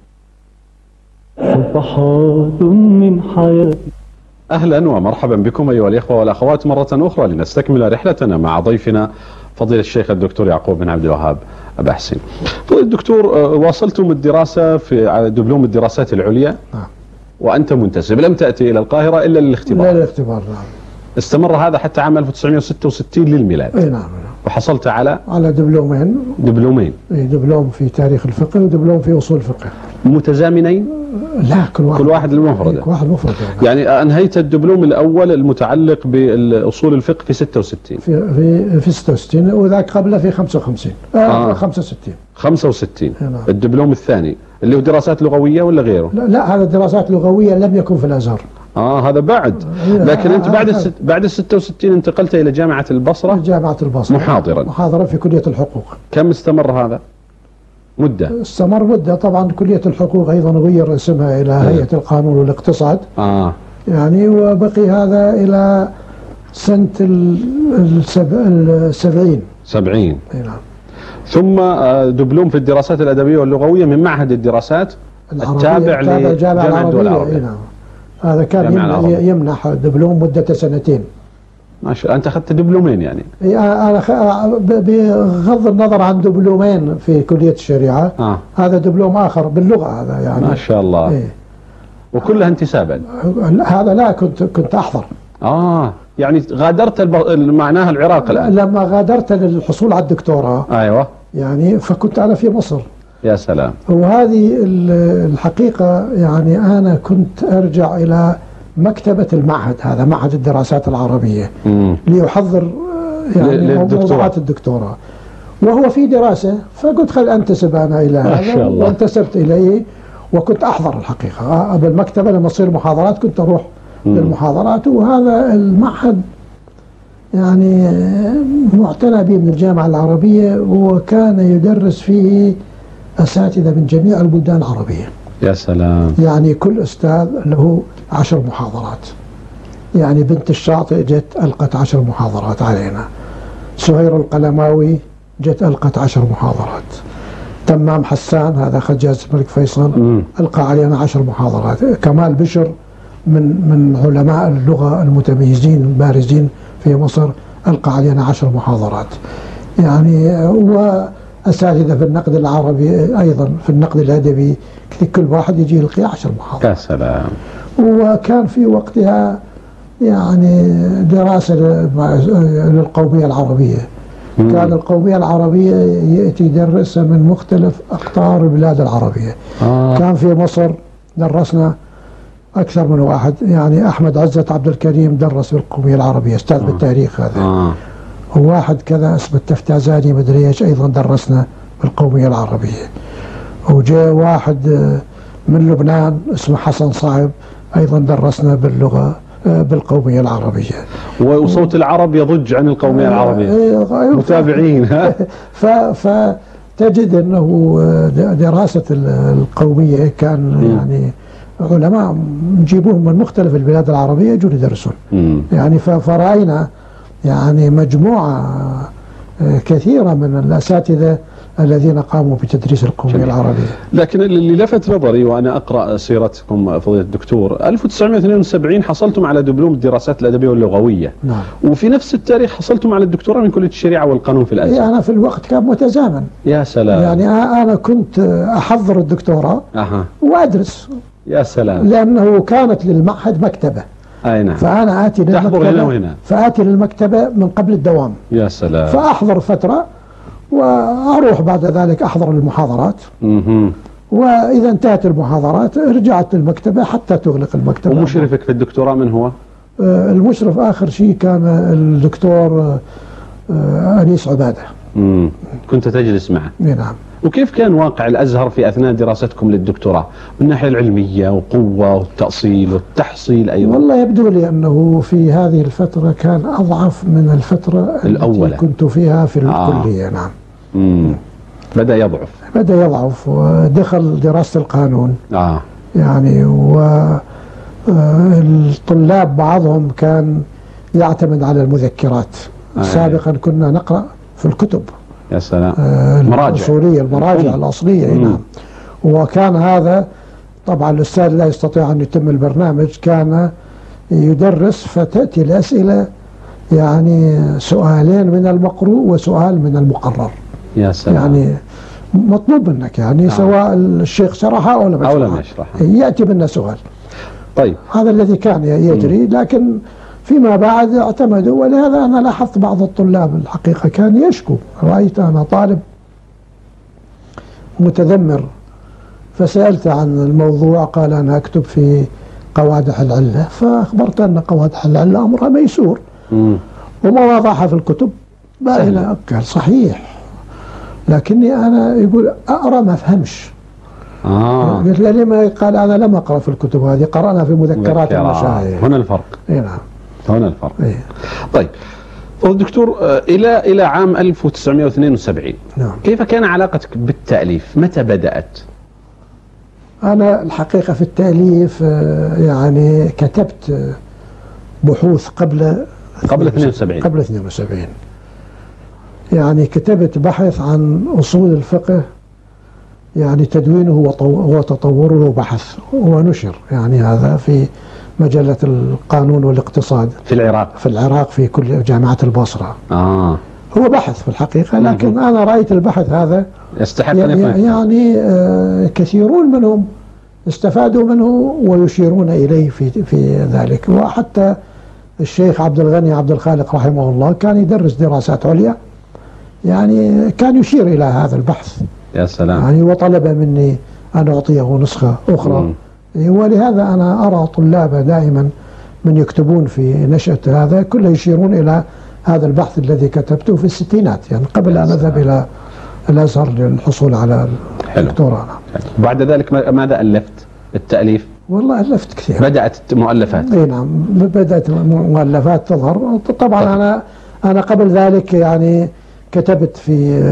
صفحات من حياتي. أهلا ومرحبا بكم أيها الإخوة والأخوات مرة أخرى لنستكمل رحلتنا مع ضيفنا فضيلة الشيخ الدكتور يعقوب بن عبد الوهاب البحسين. فضيلة الدكتور، واصلتم الدراسة في دبلوم الدراسات العليا. نعم. وأنت منتسب، لم تأتي إلى القاهرة إلا للاختبار. لا للاختبار. نعم. استمر هذا حتى عام ألف وتسعمئة وستة وستين للميلاد. اي نعم. وحصلت على على دبلومين. دبلومين. اي دبلوم في تاريخ الفقه ودبلوم في أصول الفقه. متزامنين؟ لا، كل واحد كل واحد المفردة. كل واحد مفرد. يعني. يعني أنهيت الدبلوم الأول المتعلق بأصول الفقه في ستة وستين. في في في ستة وستين وذاك قبله في خمسة وخمسين. آه, آه. خمسة وستين. خمسة وستين. نعم. الدبلوم الثاني اللي هو دراسات لغوية ولا غيره؟ لا, لا هذا دراسات لغوية لم يكن في الأزهر. اه هذا بعد. لكن انت بعد الست بعد ال ستة وستين انتقلت الى جامعة البصرة. جامعة البصرة محاضرا. محاضرا في كلية الحقوق. كم استمر هذا؟ مدة. استمر مدة. طبعا كلية الحقوق ايضا غير اسمها الى هيئة القانون والاقتصاد. اه يعني وبقي هذا الى سنة السبعين. سبعين. اي نعم. ثم دبلوم في الدراسات الأدبية واللغوية من معهد الدراسات التابع لجامعة الدول العربية. نعم. هذا كان يمنح دبلوم مدة سنتين. ما شاء الله. أنت أخذت دبلومين يعني؟ أنا بغض النظر عن دبلومين في كلية الشريعة. آه. هذا دبلوم آخر باللغة هذا يعني. ما شاء الله. إيه. وكلها انتسابا؟ هذا لا، كنت كنت أحضر. آه يعني غادرت الب... معناها العراق الآن؟ لما غادرت للحصول على الدكتوراه. أيوة. يعني فكنت أنا في مصر. يا سلام. وهذه الحقيقة يعني أنا كنت أرجع إلى مكتبة المعهد، هذا معهد الدراسات العربية، مم. ليحضر يعني موضوعات الدكتوراه، وهو في دراسة، فقلت خل أنتسب أنا إلى هذا، وانتسبت إليه وكنت أحضر الحقيقة بالمكتبة. لما تصير محاضرات كنت أروح مم. للمحاضرات. وهذا المعهد يعني معتنى به من الجامعة العربية، وكان يدرس فيه أساتذة من جميع البلدان العربية. يا سلام. يعني كل أستاذ له عشر محاضرات. يعني بنت الشاطئ جت ألقت عشر محاضرات علينا. سهير القلماوي جت ألقت عشر محاضرات. تمام حسان هذا أخذ جائزة الملك فيصل م. ألقى علينا عشر محاضرات. كمال بشر من من علماء اللغة المتميزين البارزين في مصر ألقى علينا عشر محاضرات. يعني و أساتذة في النقد العربي أيضا في النقد الأدبي، كل واحد يجي يلقي عشر محاضرات. يا سلام. وكان في وقتها يعني دراسة للقومية العربية. مم. كان القومية العربية يأتي يدرسها من مختلف أقطار البلاد العربية. آه. كان في مصر درسنا أكثر من واحد، يعني أحمد عزت عبد الكريم درس بالقومية العربية، أستاذ آه. بالتاريخ هذا. آه. وواحد كذا اسمه التفتازاني مدري ايش ايضا درسنا بالقوميه العربيه. وجاء واحد من لبنان اسمه حسن صعب ايضا درسنا باللغه بالقوميه العربيه. وصوت العرب يضج عن القوميه العربيه. متابعين. فتجد انه دراسه القوميه كان يعني علماء نجيبوهم من مختلف البلاد العربيه يجون يدرسون. يعني فراينا يعني مجموعة كثيرة من الأساتذة الذين قاموا بتدريس القومية العربية. لكن اللي لفت نظري وأنا أقرأ سيرتكم فضيلة الدكتور، ألف وتسعمائة واثنين وسبعين حصلتم على دبلوم الدراسات الأدبية واللغوية. نعم. وفي نفس التاريخ حصلتم على الدكتوراه من كلية الشريعة والقانون في الأزهر. أنا في الوقت كان متزامن. يا سلام. يعني أنا كنت أحضر الدكتوراه أها. وأدرس. يا سلام. لأنه كانت للمعهد مكتبة. أي نعم. فأنا آتي للمكتبة هنا وهنا. فآتي للمكتبة من قبل الدوام. يا سلام. فأحضر فترة وأروح بعد ذلك أحضر المحاضرات. اها. وإذا انتهت المحاضرات رجعت للمكتبة حتى تغلق المكتبة. ومشرفك في الدكتوراه من هو؟ آه المشرف آخر شيء كان الدكتور آه أنيس عبادة. امم كنت تجلس معه؟ نعم. وكيف كان واقع الأزهر في أثناء دراستكم للدكتوراه من الناحية العلمية وقوة والتأصيل والتحصيل أيضا؟ والله يبدو لي أنه في هذه الفترة كان أضعف من الفترة الأولى التي كنت فيها في الكلية. آه. نعم. مم. بدأ يضعف. بدأ يضعف ودخل دراسة القانون. آه. يعني والطلاب بعضهم كان يعتمد على المذكرات. آه. سابقا كنا نقرأ في الكتب. يا سلام. آه المراجع الأصولية المراجع الأصلية. نعم. وكان هذا طبعا الأستاذ لا يستطيع أن يتم البرنامج، كان يدرس فتأتي الأسئلة يعني سؤالين من المقروء وسؤال من المقرر. يا سلام. يعني مطلوب منك يعني آه. سواء الشيخ شرحها أو لم يشرحها يأتي منا سؤال. طيب هذا الذي كان يجري. لكن فيما بعد اعتمدوا، ولهذا أنا لاحظت بعض الطلاب الحقيقة كان يشكو. رأيت أنا طالب متذمر فسألت عن الموضوع، قال أنا أكتب في قوادح العلة، فأخبرت أن قوادح العلة أمرها ميسور ومواضعها في الكتب باينة. قال صحيح، لكني أنا يقول أقرأ ما أفهمش. آه. قلت له لما؟ قال أنا لم أقرأ في الكتب هذه، قرأنا في مذكرات المشايخ. هنا الفرق. إيه نعم. هنا الفرق. إيه. طيب دكتور، إلى إلى عام ألف وتسعمائة واثنين وسبعين نعم. كيف كان علاقتك بالتأليف؟ متى بدأت؟ أنا الحقيقة في التأليف يعني كتبت بحوث قبل قبل اثنين وسبعين. قبل اثنين وسبعين يعني كتبت بحث عن أصول الفقه، يعني تدوينه وتطوره بحث ونشر، يعني هذا في مجلة القانون والاقتصاد في العراق. في العراق في كل جامعة البصرة. آه. هو بحث في الحقيقة، لكن مم. أنا رأيت البحث هذا يستحق يعني, أن يعني آه كثيرون منهم استفادوا منه ويشيرون إليه في في ذلك. وحتى الشيخ عبد الغني عبد الخالق رحمه الله كان يدرس دراسات عليا، يعني كان يشير إلى هذا البحث. يا سلام. يعني وطلب مني أن أعطيه نسخة أخرى. مم. ولهذا أنا أرى طلاب دائما من يكتبون في نشأة هذا كله يشيرون إلى هذا البحث الذي كتبته في الستينات، يعني قبل أن أذهب إلى الأزهر للحصول على الدكتوراه. بعد ذلك ماذا ألفت؟ التأليف؟ والله ألفت كثير. بدأت مؤلفات؟ اي نعم، بدأت مؤلفات تظهر. طبعا طيب. أنا أنا قبل ذلك يعني كتبت في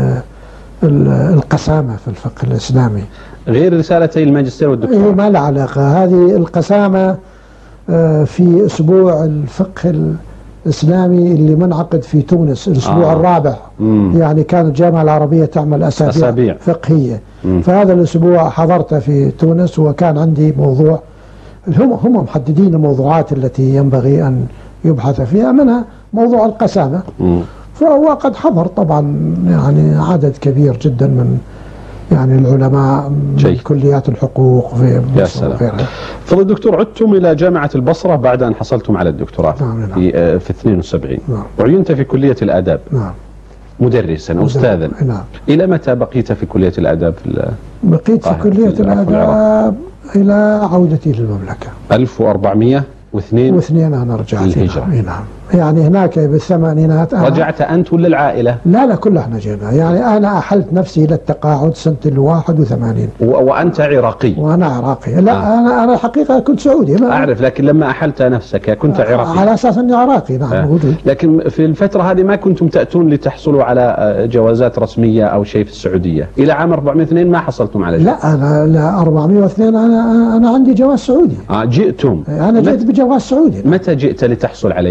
القسامة في الفقه الإسلامي، غير رسالتي الماجستير والدكتوراه. إيه ما له علاقة. هذه القسامة في أسبوع الفقه الإسلامي اللي منعقد في تونس الأسبوع آه. الرابع. مم. يعني كانت الجامعة العربية تعمل أسابيع, أسابيع. فقهية. مم. فهذا الأسبوع حضرت في تونس، وكان عندي موضوع، هم هم محددين الموضوعات التي ينبغي أن يبحث فيها، منها موضوع القسامة. مم. فهو قد حضر طبعا يعني عدد كبير جدا من يعني العلماء من كليات الحقوق في مصر وغيرها. فضل الدكتور، عدتم إلى جامعة البصرة بعد أن حصلتم على الدكتوراه. نعم نعم. في في اثنين وسبعين. نعم. وعينت في كلية الآداب. نعم. مدرسا أو أستاذا. نعم. إلى متى بقيت في كلية الآداب في بقيت في كلية الآداب إلى عودتي للمملكة ألف وأربعمائة واثنين واثنين أنا رجعت الهجرة. نعم. يعني هناك بالثمانينات رجعت أنت ولا العائلة؟ لا لا كلنا احنا جينا، يعني أنا أحلت نفسي إلى التقاعد سنة الواحد وثمانين. و... وأنت عراقي؟ وأنا عراقي. لا آه. أنا أنا الحقيقة كنت سعودي. ما أعرف، لكن لما أحلت نفسك كنت آه. عراقي؟ على أساس أني عراقي. نعم آه. موجود. لكن في الفترة هذه ما كنتم تأتون لتحصلوا على جوازات رسمية أو شيء في السعودية؟ إلى عام أربعمائة واثنين ما حصلتم على شيء؟ لا أنا لا أربعمائة واثنين أنا أنا عندي جواز سعودي. آه جئتم؟ أنا جئت مت... بجواز سعودي. متى جئت لتحصل عليه؟ عام كم؟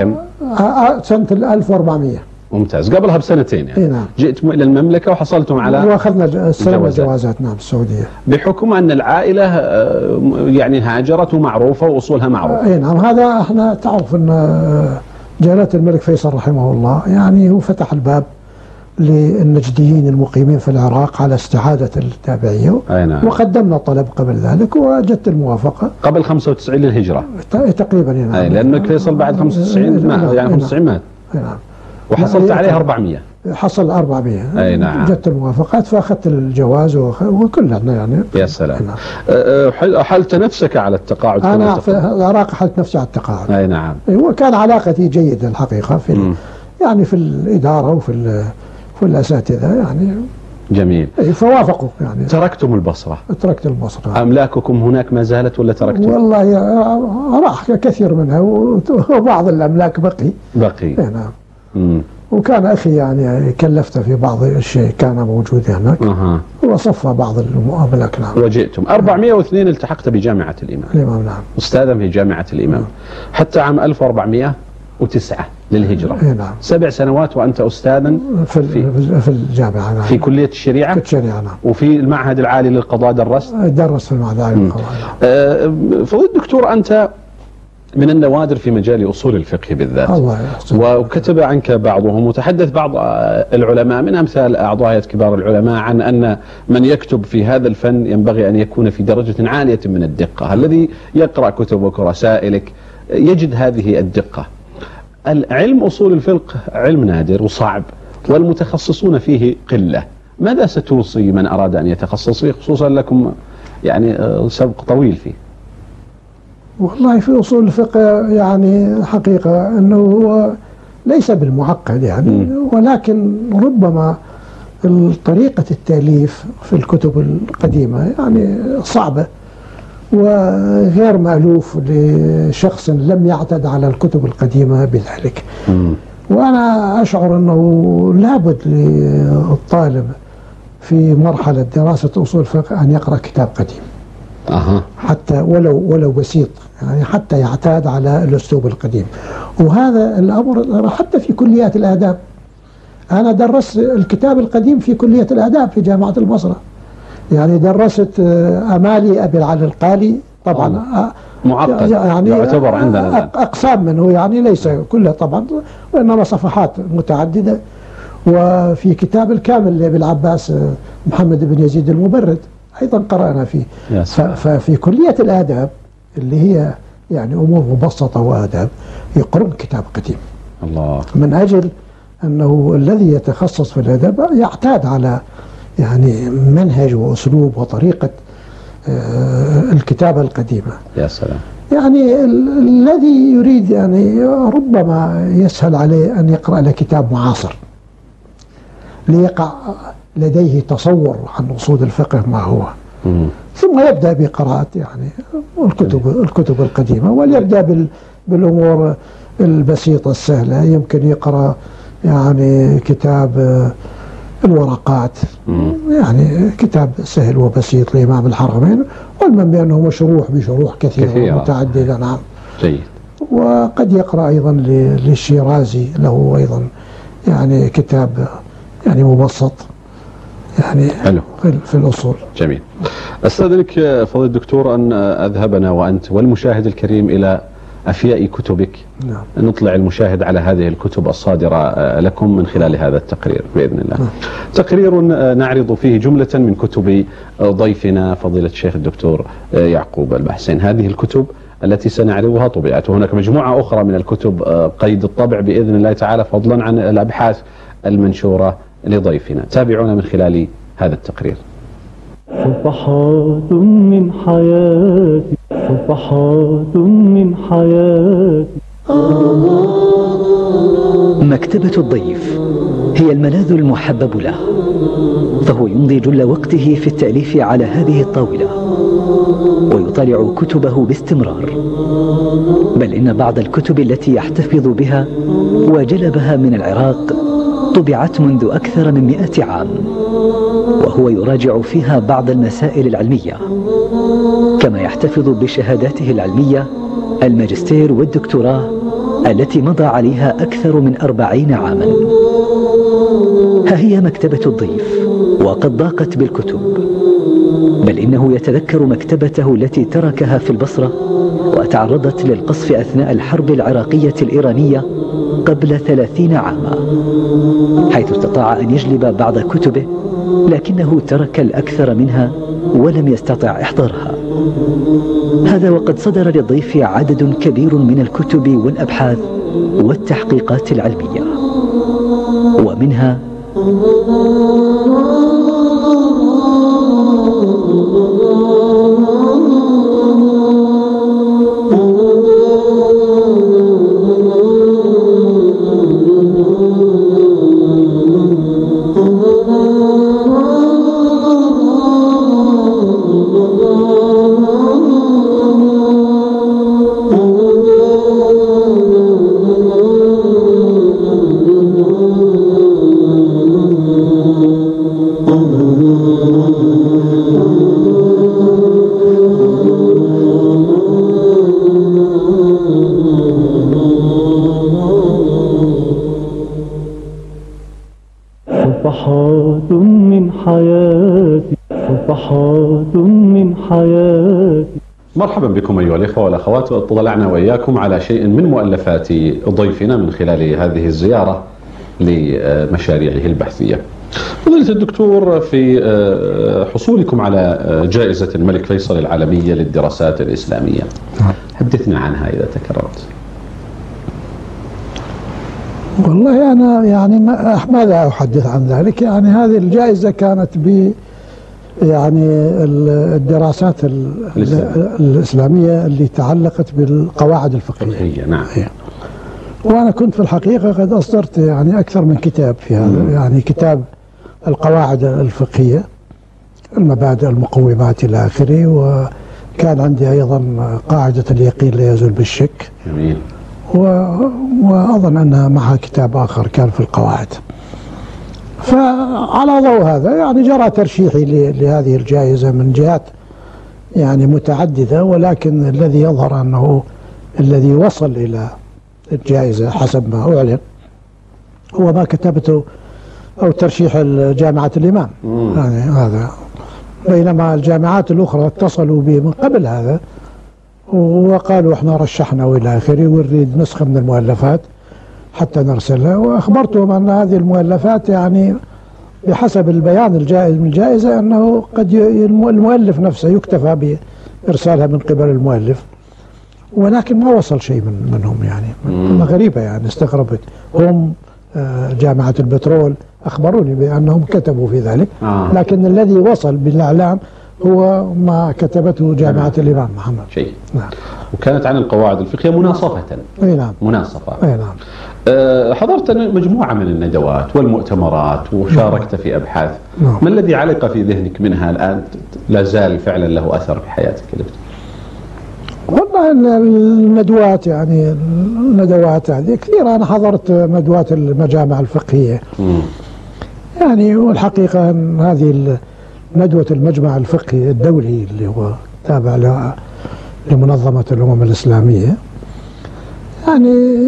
كم؟ سنة ألف وأربعمائة. ممتاز، قبلها بسنتين يعني. نعم. جئتم إلى المملكة وحصلتم على واخذنا السلامة جوازات. نعم السعودية. بحكم أن العائلة يعني هاجرت ومعروفة وأصولها معروفة. اي نعم، هذا احنا تعرف أن جلالة الملك فيصل رحمه الله يعني هو فتح الباب للنجديين المقيمين في العراق على استعادة التابعية. نعم. وقدمنا طلب قبل ذلك وجدت الموافقة قبل خمسة وتسعين للهجرة تقريبا. نعم. أي لأنك فيصل بعد خمسة وتسعين ما يعني خمسة وتسعين مات. نعم. وحصلت عليه أربعمائة. حصل أربعمائة. أي نعم. جدت الموافقات فأخذت الجواز وكلنا يعني. يا سلام. نعم. حلت نفسك على التقاعد؟ أنا في العراق حلت نفسي على التقاعد. أي نعم. وكان علاقتي جيدة الحقيقة في م. يعني في الإدارة وفي في الأساتذة يعني. جميل. فوافقوا يعني. تركتم البصرة؟ تركت البصرة. أملاككم هناك ما زالت ولا تركتم؟ والله راح كثير منها وبعض الأملاك بقي. بقي. نعم. امم وكان أخي يعني كلفته في بعض الشيء كان موجود هناك. أها. وصفى بعض الأملاك. نعم. وجئتم أربعمائة واثنين التحقت بجامعة الإمام. الإمام نعم. أستاذا في جامعة الإمام. نعم. حتى عام ألف وأربعمائة وتسعة للهجرة. نعم. سبع سنوات وأنت أستاذا في في, في الجامعة. نعم. في كلية الشريعة. في الشريعة نعم. وفي المعهد العالي للقضاء درست؟ درست في المعهد العالي للقضاء. نعم. فضيلة الدكتور، أنت من النوادر في مجال أصول الفقه بالذات. الله يحسن. وكتب عنك بعضهم وتحدث بعض العلماء من أمثال أعضاء كبار العلماء عن أن من يكتب في هذا الفن ينبغي أن يكون في درجة عالية من الدقة. الذي يقرأ كتبك ورسائلك يجد هذه الدقة. العلم أصول الفقه علم نادر وصعب والمتخصصون فيه قلة. ماذا ستوصي من أراد أن يتخصص فيه، خصوصا لكم يعني سبق طويل فيه؟ والله في أصول الفقه يعني حقيقة أنه هو ليس بالمعقد يعني. م. ولكن ربما طريقة التأليف في الكتب القديمة يعني صعبة وغير مألوف لشخص لم يعتد على الكتب القديمة بذلك. م. وأنا أشعر أنه لابد للطالب في مرحلة دراسة أصول الفقه أن يقرأ كتاب قديم. أه. حتى ولو ولو بسيط يعني حتى يعتاد على الأسلوب القديم. وهذا الأمر حتى في كليات الآداب. أنا درست الكتاب القديم في كلية الآداب في جامعة البصرة. يعني درست أمالي أبي العلي القالي طبعا. معقد يعني يعتبر عندنا أقسام منه يعني ليس كله طبعا وإنما صفحات متعددة. وفي كتاب الكامل لأبي العباس محمد بن يزيد المبرد أيضا قرأنا فيه. ففي كلية الآداب اللي هي يعني أمور مبسطة وآداب يقرون كتاب قديم. الله. من أجل أنه الذي يتخصص في الآداب يعتاد على يعني منهج وأسلوب وطريقة الكتابة القديمة. يا سلام. يعني الذي يريد يعني ربما يسهل عليه أن يقرأ له كتاب معاصر ليقع لديه تصور عن أصول الفقه ما هو. مم. ثم يبدأ بقراءة يعني الكتب الكتب القديمة وليبدأ بالأمور البسيطة السهلة. يمكن يقرأ يعني كتاب الورقات. مم. يعني كتاب سهل وبسيط لإمام الحرمين والمن بأنه مشروح بشروح كثيرة ومتعددة. نعم. جيد. وقد يقرأ أيضا للشيرازي له أيضا يعني كتاب يعني مبسط يعني حلو في الأصول. جميل. أستاذنك فضيلة الدكتور أن أذهبنا وأنت والمشاهد الكريم إلى أفياء كتبك. نعم. نطلع المشاهد على هذه الكتب الصادرة لكم من خلال هذا التقرير بإذن الله. نعم. تقرير نعرض فيه جملة من كتب ضيفنا فضيلة الشيخ الدكتور يعقوب البحسين. هذه الكتب التي سنعرضها طبعت، وهناك مجموعة أخرى من الكتب قيد الطبع بإذن الله تعالى فضلا عن الأبحاث المنشورة لضيفنا. تابعونا من خلال هذا التقرير. صفحات من حياتي، صفحات من حياتي. مكتبة الضيف هي الملاذ المحبب له، فهو يمضي جل وقته في التأليف على هذه الطاولة ويطالع كتبه باستمرار. بل إن بعض الكتب التي يحتفظ بها وجلبها من العراق طبعت منذ أكثر من مئة عام، وهو يراجع فيها بعض المسائل العلمية، كما يحتفظ بشهاداته العلمية الماجستير والدكتوراه التي مضى عليها أكثر من أربعين عاما. ها هي مكتبة الضيف، وقد ضاقت بالكتب، بل إنه يتذكر مكتبته التي تركها في البصرة وتعرضت للقصف أثناء الحرب العراقية الإيرانية قبل ثلاثين عاما، حيث استطاع أن يجلب بعض كتبه، لكنه ترك الأكثر منها ولم يستطع إحضارها. هذا وقد صدر للضيف عدد كبير من الكتب والأبحاث والتحقيقات العلمية، ومنها صفحات من حياتي، صفحات من حياتي. مرحبا بكم أيها الإخوة والأخوات، اطلعنا وإياكم على شيء من مؤلفات ضيفنا من خلال هذه الزيارة لمشاريعه البحثية. فضيلة الدكتور، في حصولكم على جائزة الملك فيصل العالمية للدراسات الإسلامية، حدثنا عنها إذا تكررت. والله أنا يعني ماذا أحدث عن ذلك؟ يعني هذه الجائزة كانت ب يعني الدراسات الإسلامية اللي تعلقت بالقواعد الفقهية. نعم. وأنا كنت في الحقيقة قد أصدرت يعني أكثر من كتاب في هذا، يعني كتاب القواعد الفقهية، المبادئ، المقومات إلى آخره، وكان عندي أيضا قاعدة اليقين لا يزول بالشك. جميل. وأظن أن معها كتاب آخر كان في القواعد. فعلى ضوء هذا يعني جرى ترشيحي لهذه الجائزة من جهات يعني متعددة، ولكن الذي يظهر أنه الذي وصل إلى الجائزة حسب ما أعلن هو ما كتبته أو ترشيح جامعة الإمام. يعني هذا، بينما الجامعات الأخرى اتصلوا بي من قبل هذا وقالوا احنا رشحنا والى اخره، ونريد نسخه من المؤلفات حتى نرسلها، واخبرتهم ان هذه المؤلفات يعني بحسب البيان الجائز من الجائزه انه قد المؤلف نفسه يكتفى بارسالها من قبل المؤلف، ولكن ما وصل شيء من منهم. يعني غريبه، يعني استغربت. هم جامعه البترول اخبروني بانهم كتبوا في ذلك، لكن الذي وصل بالاعلام هو ما كتبته جامعة الإمام محمد. شيء. نعم. وكانت عن القواعد الفقهية مناصفة. اي نعم. مناصفة. اي نعم. أه حضرت مجموعة من الندوات والمؤتمرات وشاركت نعم. في أبحاث. نعم. ما الذي علق في ذهنك منها الآن لا زال فعلا له أثر في حياتك؟ والله الندوات، يعني الندوات هذه كثيرة. أنا حضرت ندوات المجامع الفقهية. م. يعني والحقيقة أن هذه ندوة المجمع الفقهي الدولي اللي هو تابع لمنظمة الأمم الإسلامية، يعني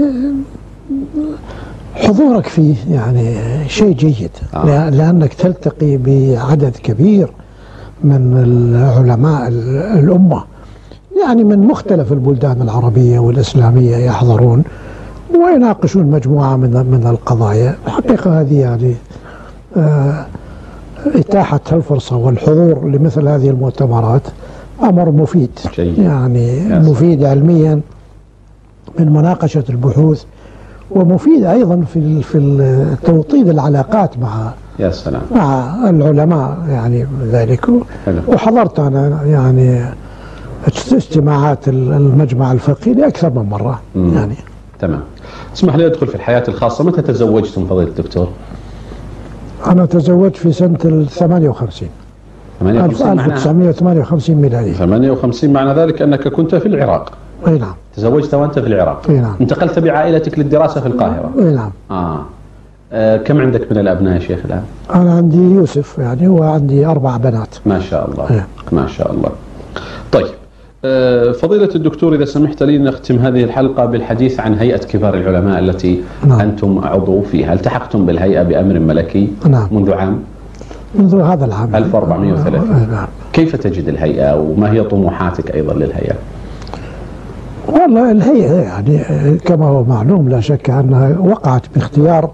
حضورك فيه يعني شيء جيد. آه. لأنك تلتقي بعدد كبير من العلماء الأمة، يعني من مختلف البلدان العربية والإسلامية، يحضرون ويناقشون مجموعة من من القضايا. الحقيقة هذه يعني آه إتاحة الفرصة والحضور لمثل هذه المؤتمرات أمر مفيد. جيد. يعني يس. مفيد علميا من مناقشة البحوث، ومفيد أيضا في في توطيد العلاقات مع يا سلام. مع العلماء يعني ذلك. وحضرت أنا يعني اجتماعات المجمع الفقهي لأكثر من مرة. مم. يعني تمام. اسمح لي أدخل في الحياة الخاصة. متى تزوجتم فضيلة الدكتور؟ أنا تزوجت في سنة الثمانية وخمسين ألف وتسعمائة وثمانية وخمسين ميلادي. ثمانية وخمسين معنى ذلك أنك كنت في العراق. أي نعم. تزوجت وأنت في العراق. أي نعم. انتقلت بعائلتك للدراسة في القاهرة. أي نعم. آه. آه كم عندك من الأبناء يا شيخ الآن؟ أنا عندي يوسف يعني، وعندي أربع بنات. ما شاء الله. أي. ما شاء الله. طيب فضيلة الدكتور، إذا سمحت لي نختم هذه الحلقة بالحديث عن هيئة كبار العلماء التي نعم. أنتم عضو فيها. التحقتم بالهيئة بأمر ملكي نعم. منذ عام؟ منذ هذا العام ألف وأربعمائة وثلاثين. نعم. كيف تجد الهيئة وما هي طموحاتك أيضا للهيئة؟ والله الهيئة يعني كما هو معلوم لا شك أنها وقعت باختيار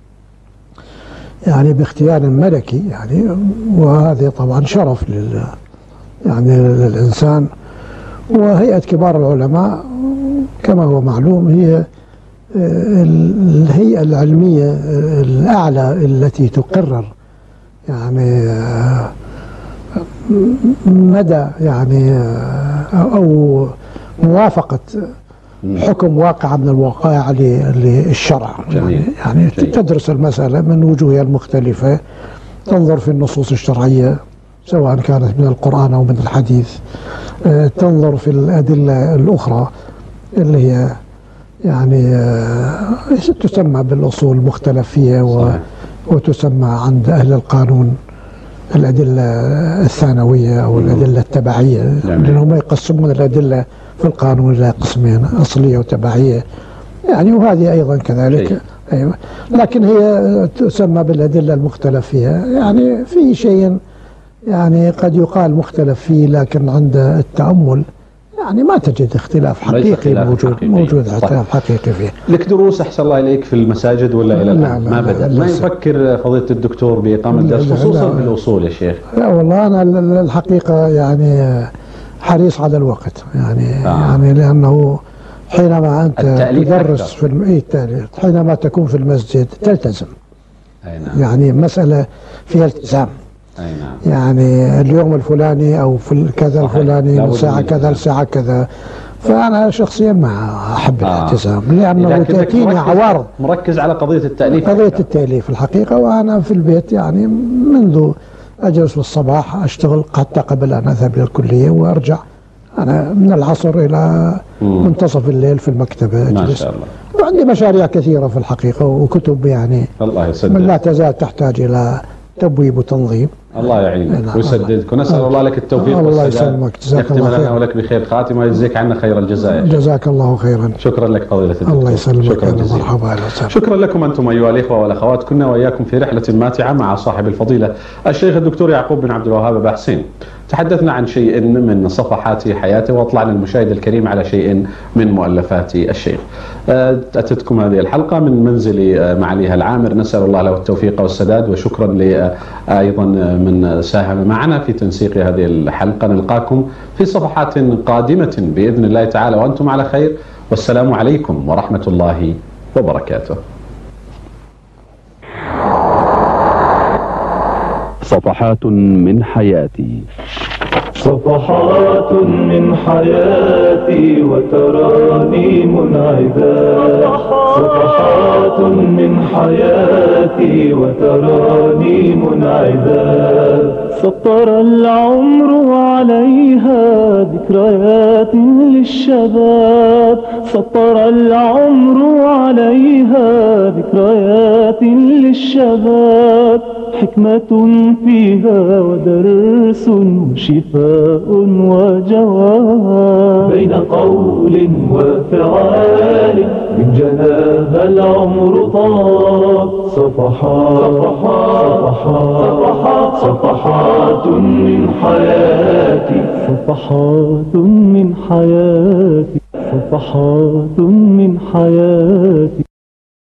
يعني باختيار ملكي يعني، وهذا طبعا شرف لل يعني للإنسان. وهيئة كبار العلماء كما هو معلوم هي الهيئة العلمية الأعلى التي تقرر يعني مدى يعني أو موافقة حكم واقع من الوقائع للشرع. جميل. يعني جميل. تدرس المسألة من وجوهها المختلفة، تنظر في النصوص الشرعية سواء كانت من القرآن أو من الحديث، تنظر في الأدلة الأخرى اللي هي يعني تسمى بالأصول المختلف فيها، وتسمى عند أهل القانون الأدلة الثانوية أو الأدلة التبعية، لأنهم يقسمون الأدلة في القانون إلى قسمين، أصلية وتبعية يعني، وهذه أيضا كذلك. أيوة. لكن هي تسمى بالأدلة المختلف فيها، يعني في شيء يعني قد يقال مختلف فيه، لكن عند التأمل يعني ما تجد اختلاف حقيقي موجود حقيقي. موجود اختلاف حقيقي فيه. لك دروس أحسن الله إليك في المساجد ولا إلى الآن ما بدأ؟ ما يفكر فضيلة الدكتور بإقامة درس خصوصا في الأصول يا شيخ؟ لا والله أنا الحقيقة يعني حريص على الوقت يعني آه. يعني لأنه حينما أنت تدرس في الم... حينما تكون في المسجد تلتزم. أي نعم. يعني مسألة فيها التزام. أي نعم. يعني اليوم الفلاني أو في كذا الفلاني من ساعة كذا لساعة كذا، فأنا شخصيا ما أحب آه. الالتزام، لأنه تأتيني عوارض. مركز على قضية التأليف. قضية التأليف الحقيقة، وأنا في البيت يعني منذ أجلس في الصباح أشتغل حتى قبل أن أذهب إلى الكلية وأرجع أنا من العصر إلى مم. منتصف الليل في المكتبة أجلس. ما شاء الله. وعندي مشاريع كثيرة في الحقيقة وكتب يعني الله يسدد، من لا تزال تحتاج إلى تبويب وتنظيم. الله يعينك ويسددك، ونسأل الله لك التوفيق والسداد. الله يسلمك، جزاك الله خير. لنا ولك بخير خاتمة ويجزيك عنا خير الجزاء. جزاك الله خيرا. شكرا لك فضيلة الدكتور. الله يسلمك. شكرا جزيلا. مرحبا أهلا وسهلا. شكرا لكم أنتم أيها الإخوة والأخوات، كنا وإياكم في رحلة ماتعة مع صاحب الفضيلة الشيخ الدكتور يعقوب بن عبد الوهاب أبا حسين. تحدثنا عن شيء من صفحات حياته، وأطلعنا المشاهد الكريم على شيء من مؤلفات الشيخ. أتتكم هذه الحلقة من منزل معاليها العامر، نسأل الله له التوفيق والسداد، وشكرا أيضا من ساهم معنا في تنسيق هذه الحلقة. نلقاكم في صفحات قادمة بإذن الله تعالى وأنتم على خير، والسلام عليكم ورحمة الله وبركاته. صفحات من حياتي. صفحات من حياتي وترانيم عذاب. صفحات من حياتي وترانيم عذاب. سطر العمر عليها ذكريات للشباب. سطر العمر عليها ذكريات للشباب. حكمة فيها ودرس وشفاء وجواب. بين قول وفعال من جناها العمر طاب. صفحات صفحات صفحات من حياتي. صفحات من حياتي. صفحات من حياتي.